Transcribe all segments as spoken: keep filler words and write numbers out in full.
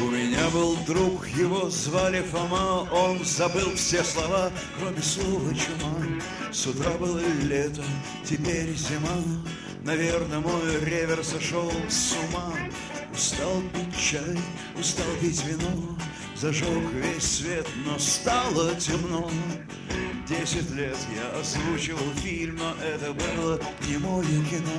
У меня был друг, его звали Фома, он забыл все слова, кроме слова чума. С утра было лето, теперь зима, наверное, мой ревер сошел с ума. Устал пить чай, устал пить вино, зажег весь свет, но стало темно. Десять лет я озвучивал фильм, но это было не мое кино.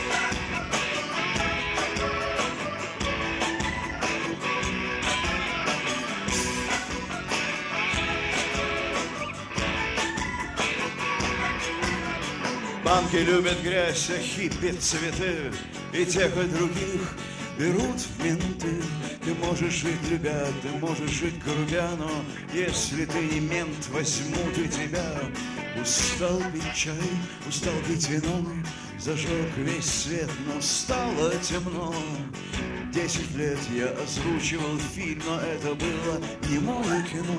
Банки любят грязь, а хиппи цветы, и тех, и других берут в менты. Ты можешь жить, любя, ты можешь жить, грубя, но если ты не мент, возьмут и тебя. Устал пить чай, устал пить вино, зажег весь свет, но стало темно. Десять лет я озвучивал фильм, но это было не мое кино.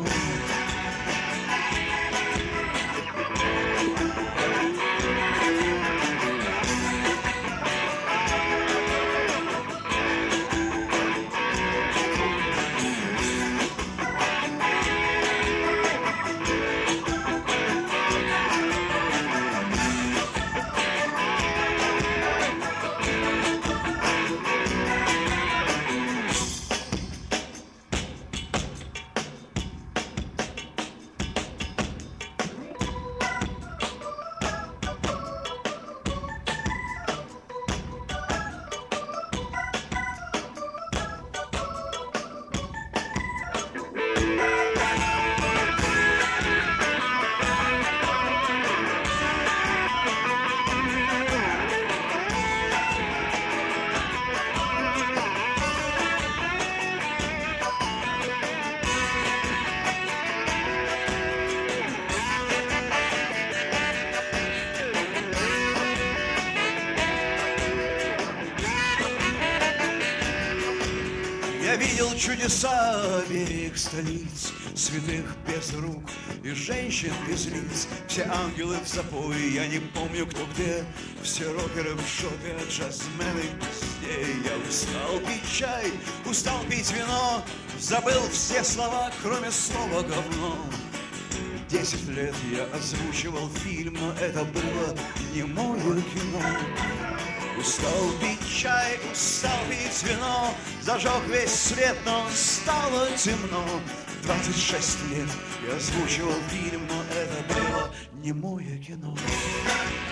Видел чудеса обеих столиц, святых без рук и женщин без лиц. Все ангелы в запое, я не помню кто где. Все рокеры в шоке от джазмена и пиздей. Я устал пить чай, устал пить вино, забыл все слова, кроме слова говно. Десять лет я озвучивал фильм, но это было не мое кино. Устал пить чай, устал пить вино, зажег весь свет, но стало темно. Двадцать шесть лет я озвучивал фильм, но это было не мое кино.